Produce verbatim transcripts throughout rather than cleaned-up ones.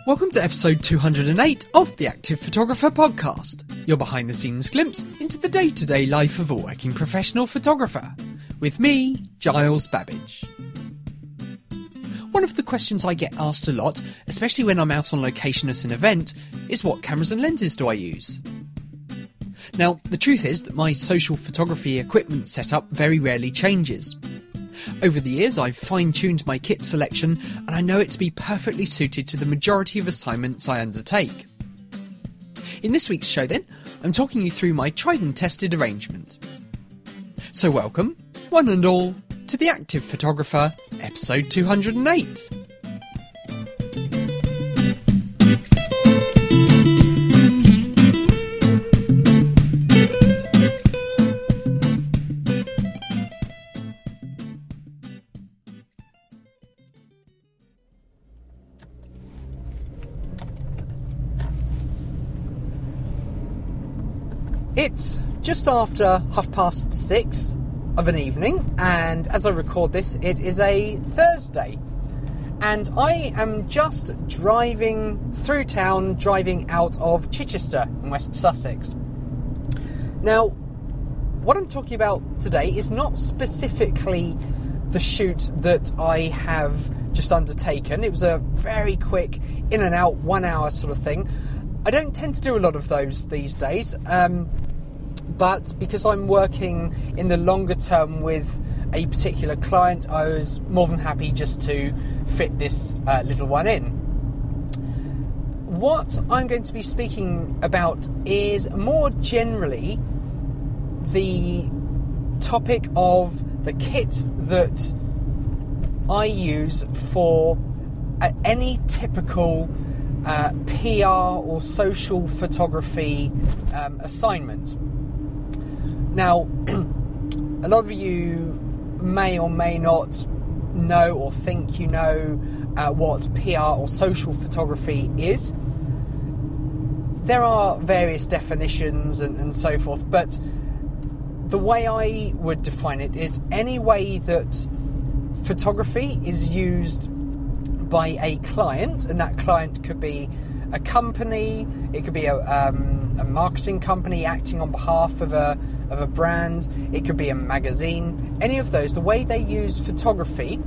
Welcome to episode two hundred eight of the Active Photographer Podcast, your behind-the-scenes glimpse into the day-to-day life of a working professional photographer, with me, Giles Babbage. One of the questions I get asked a lot, especially when I'm out on location at an event, is what cameras and lenses do I use? Now, the truth is that my social photography equipment setup very rarely changes. Over the years, I've fine-tuned my kit selection, and I know it to be perfectly suited to the majority of assignments I undertake. In this week's show, then, I'm talking you through my tried and tested arrangement. So welcome, one and all, to the Active Photographer, episode two hundred eight. It's just after half past six of an evening, and as I record this, it is a Thursday, and I am just driving through town, driving out of Chichester in West Sussex. Now, what I'm talking about today is not specifically the shoot that I have just undertaken. It was a very quick in and out, one hour sort of thing. I don't tend to do a lot of those these days, um, but because I'm working in the longer term with a particular client, I was more than happy just to fit this uh, little one in. What I'm going to be speaking about is more generally the topic of the kit that I use for uh, any typical Uh, P R or social photography um, assignment. Now, a lot of you may or may not know or think you know uh, what P R or social photography is. There are various definitions and, and so forth, but the way I would define it is any way that photography is used by a client, and that client could be a company, it could be a, um, a marketing company acting on behalf of a of a brand, it could be a magazine, any of those, the way they use photography,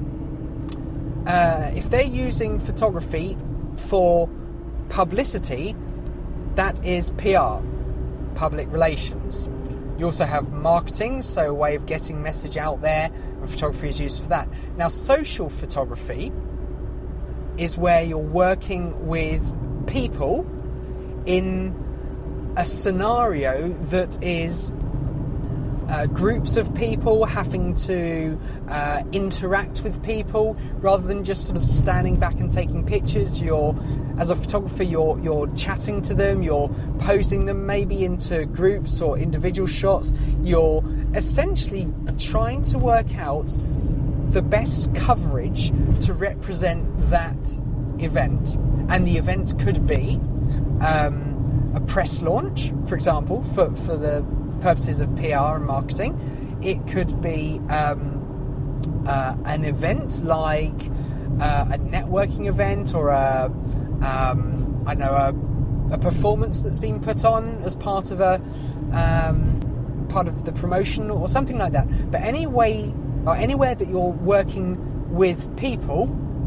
uh, if they're using photography for publicity, that is P R, public relations. You also have marketing, so a way of getting message out there, and photography is used for that. Now, social photography is where you're working with people in a scenario that is uh, groups of people having to uh, interact with people rather than just sort of standing back and taking pictures. You're, as a photographer, you're you're chatting to them, you're posing them maybe into groups or individual shots. You're essentially trying to work out the best coverage to represent that event. And the event could be um, a press launch, for example, for, for the purposes of P R and marketing. It could be um, uh, an event like uh, a networking event or a, um, I know, a, a performance that's been put on as part of a um, part of the promotion or something like that. But any way or anywhere that you're working with people,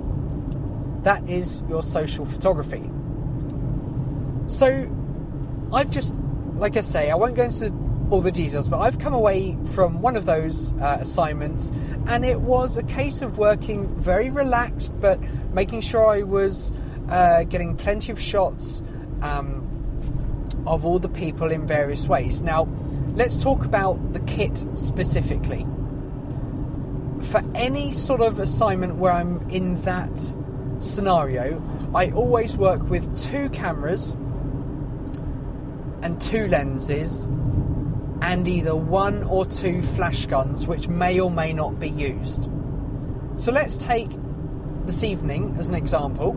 that is your social photography. So I've just, like I say, I won't go into all the details, but I've come away from one of those uh, assignments, and it was a case of working very relaxed, but making sure I was uh, getting plenty of shots um, of all the people in various ways. Now, let's talk about the kit specifically. For any sort of assignment where I'm in that scenario, I always work with two cameras and two lenses and either one or two flash guns, which may or may not be used. So let's take this evening as an example.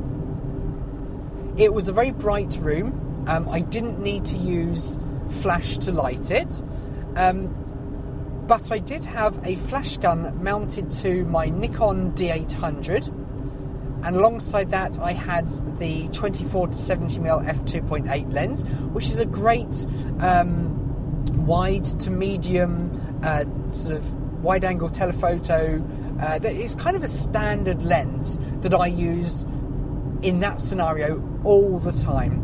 It was a very bright room. Um, I didn't need to use flash to light it. Um, But I did have a flash gun mounted to my Nikon D eight hundred, And alongside that, I had the twenty-four to seventy millimeter f two point eight lens, which is a great um, wide to medium uh, sort of wide-angle telephoto. Uh, that is kind of a standard lens that I use in that scenario all the time.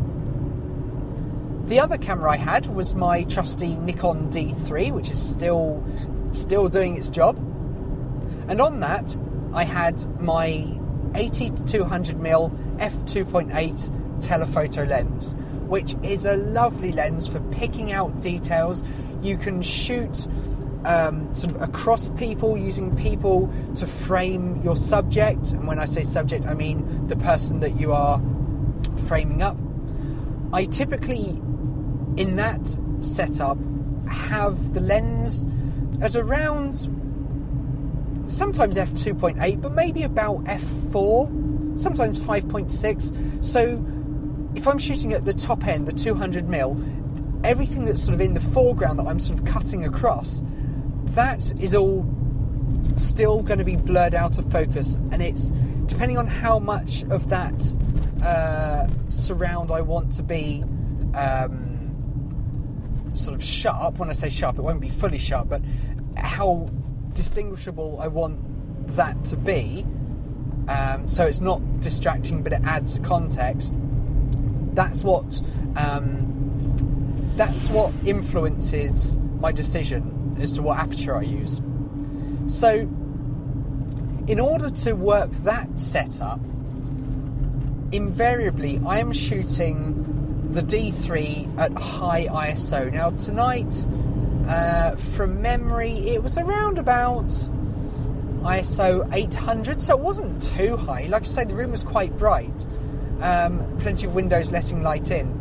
The other camera I had was my trusty Nikon D three, which is still still doing its job. And on that, I had my eighty to two hundred millimeter f two point eight telephoto lens, which is a lovely lens for picking out details. You can shoot um, sort of across people, using people to frame your subject. And when I say subject, I mean the person that you are framing up. I typically, in that setup, have the lens at around sometimes f two point eight, but maybe about f four, sometimes five point six. So if I'm shooting at the top end, the two hundred millimeter, everything that's sort of in the foreground that I'm sort of cutting across, that is all still going to be blurred out of focus, and it's depending on how much of that uh, surround I want to be um, sort of sharp. When I say sharp, it won't be fully sharp, but how distinguishable I want that to be, um, so it's not distracting but it adds context. That's what um, that's what influences my decision as to what aperture I use. So in order to work that setup, invariably I am shooting the D three at high I S O. Now tonight, Uh, from memory, it was around about I S O eight hundred, so it wasn't too high. Like I say, the room was quite bright. Um, plenty of windows letting light in.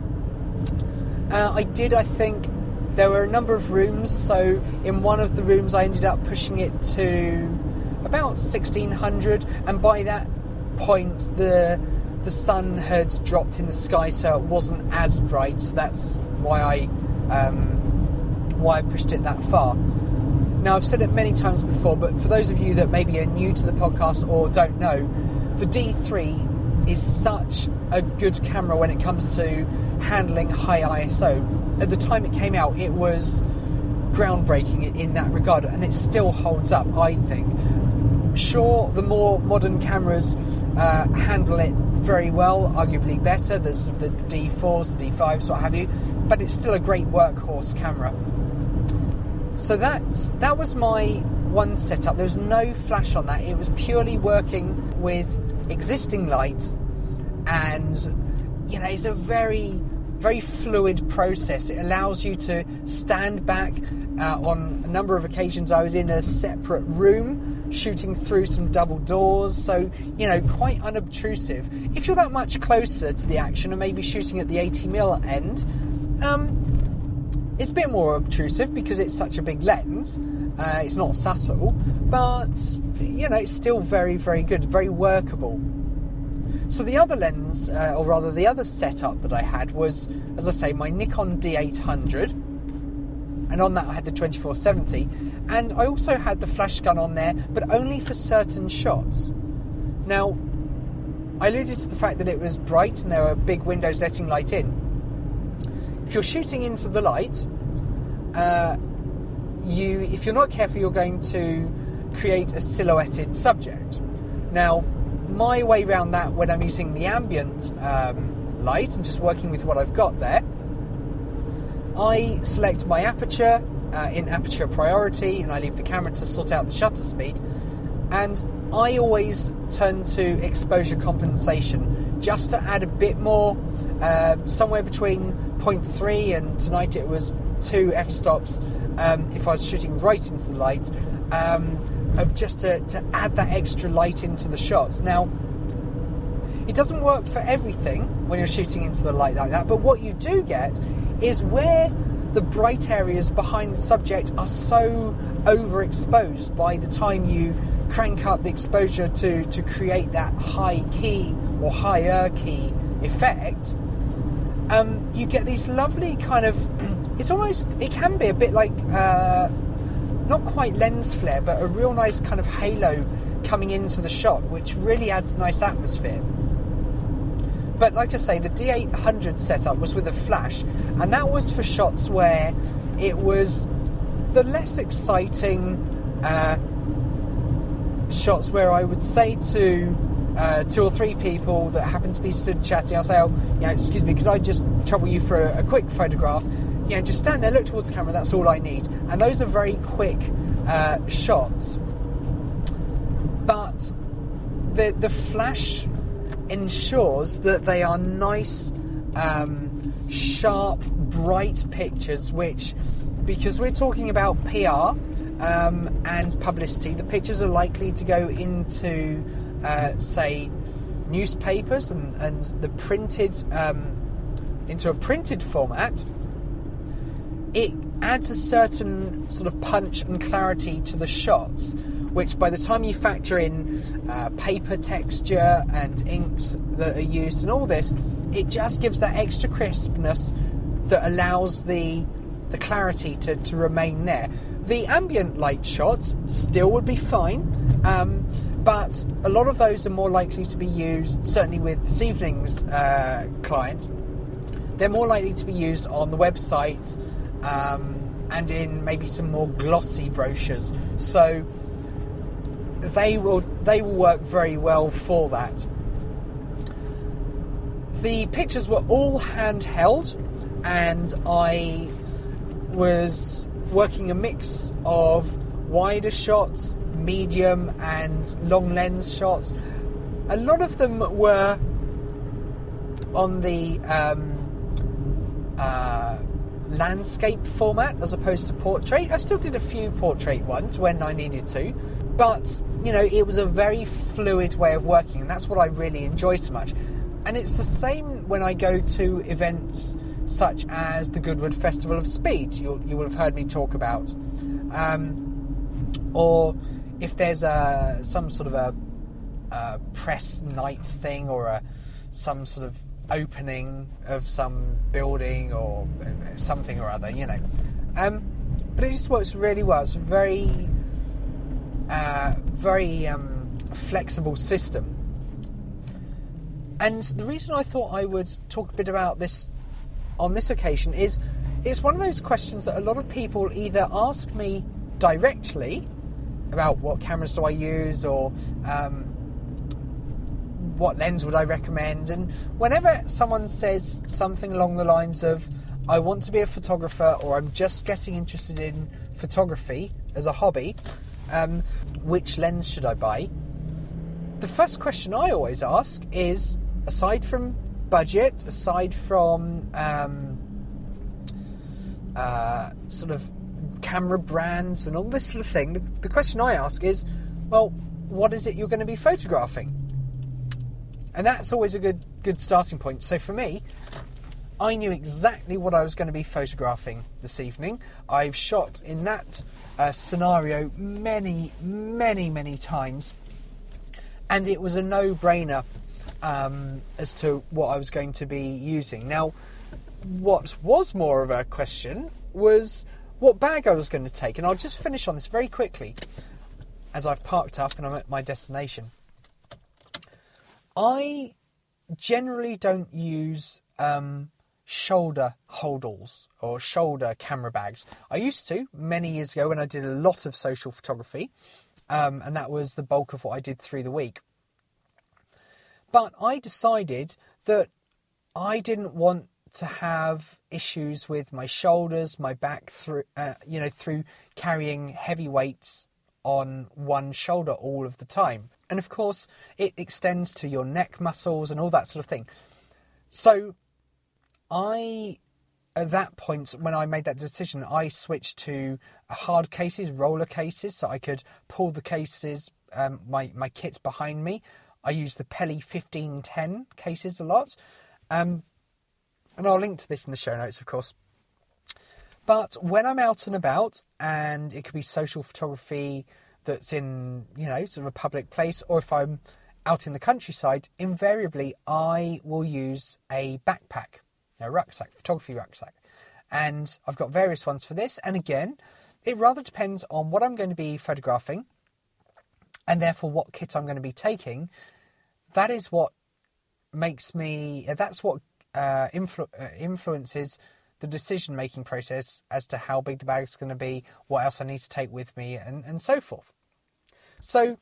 Uh, I did, I think, there were a number of rooms, so in one of the rooms I ended up pushing it to about sixteen hundred, and by that point the the sun had dropped in the sky, so it wasn't as bright, so that's why I... Um, why I pushed it that far. Now, I've said it many times before, but for those of you that maybe are new to the podcast or don't know, the D three is such a good camera when it comes to handling high I S O. At the time it came out, it was groundbreaking in that regard, and it still holds up, I think. Sure, the more modern cameras uh, handle it very well, arguably better. There's the, the D fours, the D fives, what have you, but it's still a great workhorse camera. So that's, that was my one setup. There was no flash on that. It was purely working with existing light, and you know, it's a very, very fluid process. It allows you to stand back. Uh, on a number of occasions I was in a separate room shooting through some double doors, so you know, quite unobtrusive. If you're that much closer to the action and maybe shooting at the eighty millimeter end, um, it's a bit more obtrusive because it's such a big lens. Uh, it's not subtle, but you know, it's still very, very good, very workable. So the other lens, uh, or rather the other setup that I had was, as I say, my Nikon D eight hundred, and on that I had the twenty-four seventy, and I also had the flash gun on there, but only for certain shots. Now, I alluded to the fact that it was bright and there were big windows letting light in. If you're shooting into the light, uh, you, if you're not careful, you're going to create a silhouetted subject. Now, my way around that when I'm using the ambient um, light and just working with what I've got there, I select my aperture uh, in aperture priority, and I leave the camera to sort out the shutter speed, and I always turn to exposure compensation just to add a bit more, uh, somewhere between zero point three and tonight it was two f-stops um, if I was shooting right into the light, um, of just to, to add that extra light into the shots. Now, it doesn't work for everything when you're shooting into the light like that, but what you do get is where the bright areas behind the subject are so overexposed by the time you crank up the exposure to, to create that high key or higher key effect, um, you get these lovely kind of, it's almost, it can be a bit like, uh, not quite lens flare, but a real nice kind of halo coming into the shot, which really adds a nice atmosphere. But like I say, the D eight hundred setup was with a flash, and that was for shots where it was the less exciting uh, shots where I would say to uh, two or three people that happen to be stood chatting, I'll say, oh, yeah, excuse me, could I just trouble you for a, a quick photograph? You know, just stand there, look towards the camera, that's all I need. And those are very quick uh, shots. But the the flash ensures that they are nice, um, sharp, bright pictures, which, because we're talking about P R um, and publicity, the pictures are likely to go into, uh, say, newspapers and, and the printed, um, into a printed format. It adds a certain sort of punch and clarity to the shots, which by the time you factor in uh, paper texture and inks that are used and all this, it just gives that extra crispness that allows the the clarity to, to remain there. The ambient light shots still would be fine, um, but a lot of those are more likely to be used, certainly with this evening's uh, client, they're more likely to be used on the website um, and in maybe some more glossy brochures. So they will they will work very well for that. The pictures were all handheld, and I was working a mix of wider shots, medium and long lens shots. A lot of them were on the um, uh, landscape format as opposed to portrait. I still did a few portrait ones when I needed to, but you know, it was a very fluid way of working, and that's what I really enjoy so much. And it's the same when I go to events such as the Goodwood Festival of Speed, you'll, you will have heard me talk about. Um, or if there's a, some sort of a, a press night thing, or a, some sort of opening of some building or something or other, you know. Um, but it just works really well. It's a very, uh, very um, flexible system. And the reason I thought I would talk a bit about this on this occasion is it's one of those questions that a lot of people either ask me directly about what cameras do I use, or um, what lens would I recommend. And whenever someone says something along the lines of, I want to be a photographer, or I'm just getting interested in photography as a hobby, um, which lens should I buy? The first question I always ask is, aside from budget, aside from um, uh, sort of camera brands and all this sort of thing, the, the question I ask is, well, what is it you're going to be photographing? And that's always a good good starting point. So for me, I knew exactly what I was going to be photographing this evening. I've shot in that uh, scenario many, many, many times, and it was a no-brainer um, as to what I was going to be using. Now, what was more of a question was what bag I was going to take, and I'll just finish on this very quickly as I've parked up and I'm at my destination. I generally don't use um, shoulder holdalls or shoulder camera bags. I used to many years ago when I did a lot of social photography, um, and that was the bulk of what I did through the week. But I decided that I didn't want to have issues with my shoulders, my back, through uh, you know, through carrying heavy weights on one shoulder all of the time. And of course, it extends to your neck muscles and all that sort of thing. So I, at that point, when I made that decision, I switched to hard cases, roller cases, so I could pull the cases, um, my, my kit behind me. I use the Peli fifteen ten cases a lot. Um, and I'll link to this in the show notes, of course. But when I'm out and about, and it could be social photography that's in, you know, sort of a public place, or if I'm out in the countryside, invariably I will use a backpack, a rucksack, photography rucksack. And I've got various ones for this. And again, it rather depends on what I'm going to be photographing and therefore what kit I'm going to be taking, that is what makes me, that's what uh, influ- uh, influences the decision-making process as to how big the bag's going to be, what else I need to take with me, and, and so forth. So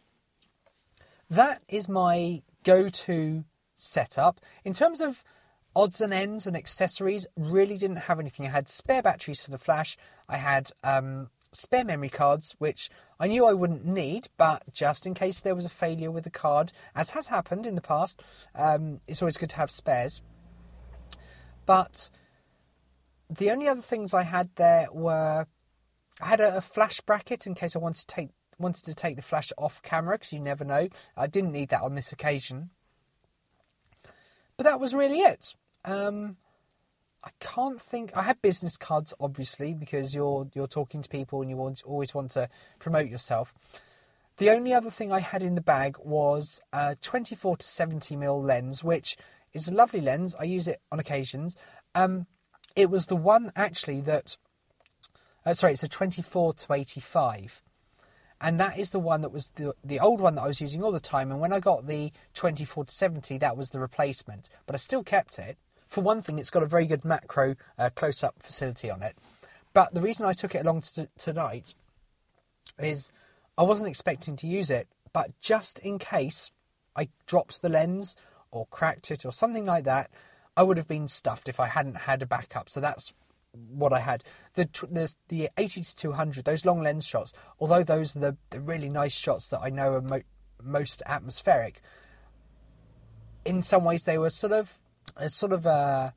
that is my go-to setup. In terms of odds and ends and accessories, really didn't have anything. I had spare batteries for the flash. I had um, spare memory cards, which I knew I wouldn't need, but just in case there was a failure with the card, as has happened in the past, um, it's always good to have spares. But the only other things I had there were, I had a, a flash bracket in case I wanted to take wanted to take the flash off camera, because you never know. I didn't need that on this occasion. But that was really it. Um, I can't think... I had business cards, obviously, because you're you're talking to people and you want, always want to promote yourself. The only other thing I had in the bag was a twenty-four to seventy millimeter lens, which is a lovely lens. I use it on occasions. Um, it was the one, actually, that... Uh, sorry, it's a twenty-four to eighty-five. And that is the one that was the the old one that I was using all the time. And when I got the twenty-four to seventy, that was the replacement. But I still kept it. For one thing, it's got a very good macro uh, close-up facility on it. But the reason I took it along to, tonight is I wasn't expecting to use it. But just in case I dropped the lens or cracked it or something like that, I would have been stuffed if I hadn't had a backup. So that's what I had. The the, the eighty to two hundred, those long lens shots, although those are the, the really nice shots that I know are mo- most atmospheric, in some ways they were sort of a sort of a,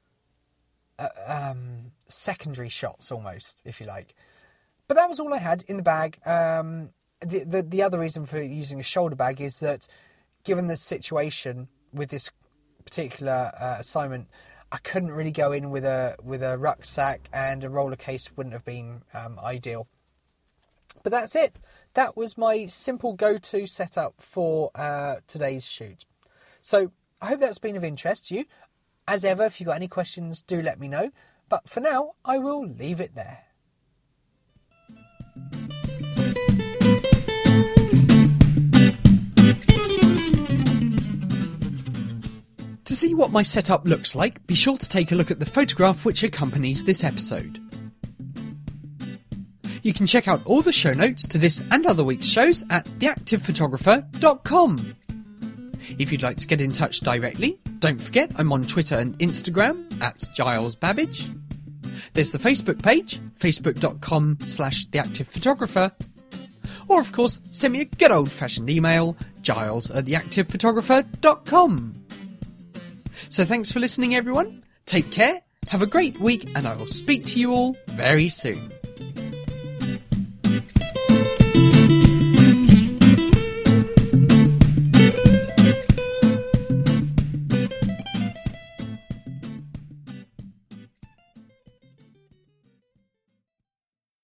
a um, secondary shots almost, if you like. But that was all I had in the bag. Um, the, the the other reason for using a shoulder bag is that, given the situation with this particular uh, assignment, I couldn't really go in with a with a rucksack, and a roller case wouldn't have been um, ideal. But that's it. That was my simple go-to setup for uh, today's shoot. So I hope that's been of interest to you. As ever, if you've got any questions, do let me know. But for now, I will leave it there. To see what my setup looks like, be sure to take a look at the photograph which accompanies this episode. You can check out all the show notes to this and other week's shows at the active photographer dot com. If you'd like to get in touch directly, don't forget I'm on Twitter and Instagram at Giles Babbage. There's the Facebook page, facebook.com slash theactivephotographer. Or of course, send me a good old-fashioned email, giles at the active photographer dot com. So thanks for listening, everyone. Take care, have a great week, and I will speak to you all very soon.